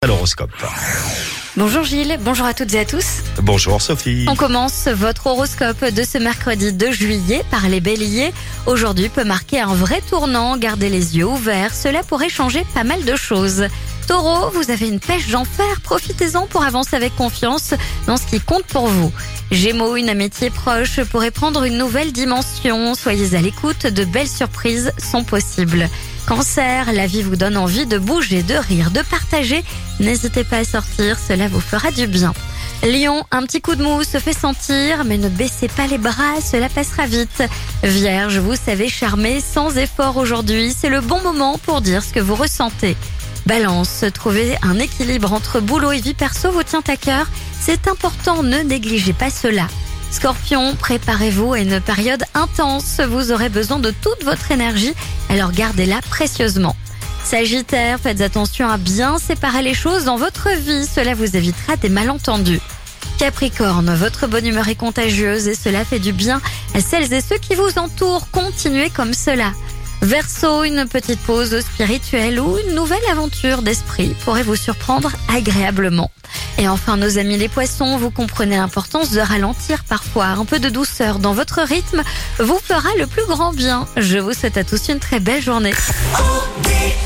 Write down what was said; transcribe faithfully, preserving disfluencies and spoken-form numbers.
à l'horoscope. Bonjour Gilles, bonjour à toutes et à tous. Bonjour Sophie. On commence votre horoscope de ce mercredi deux juillet par les béliers. Aujourd'hui peut marquer un vrai tournant, gardez les yeux ouverts, cela pourrait changer pas mal de choses. Taureau, vous avez une pêche d'enfer, profitez-en pour avancer avec confiance dans ce qui compte pour vous. Gémeaux, une amitié proche pourrait prendre une nouvelle dimension, soyez à l'écoute, de belles surprises sont possibles. Cancer, la vie vous donne envie de bouger, de rire, de partager. N'hésitez pas à sortir, cela vous fera du bien. Lion, un petit coup de mou se fait sentir, mais ne baissez pas les bras, cela passera vite. Vierge, vous savez charmer sans effort aujourd'hui, c'est le bon moment pour dire ce que vous ressentez. Balance, trouver un équilibre entre boulot et vie perso vous tient à cœur, c'est important, ne négligez pas cela. Scorpion, préparez-vous à une période intense, vous aurez besoin de toute votre énergie, alors gardez-la précieusement. Sagittaire, faites attention à bien séparer les choses dans votre vie, cela vous évitera des malentendus. Capricorne, votre bonne humeur est contagieuse et cela fait du bien à celles et ceux qui vous entourent, continuez comme cela. Verseau, une petite pause spirituelle ou une nouvelle aventure d'esprit pourrait vous surprendre agréablement. Et enfin, nos amis les poissons, vous comprenez l'importance de ralentir parfois. Un peu de douceur dans votre rythme vous fera le plus grand bien. Je vous souhaite à tous une très belle journée.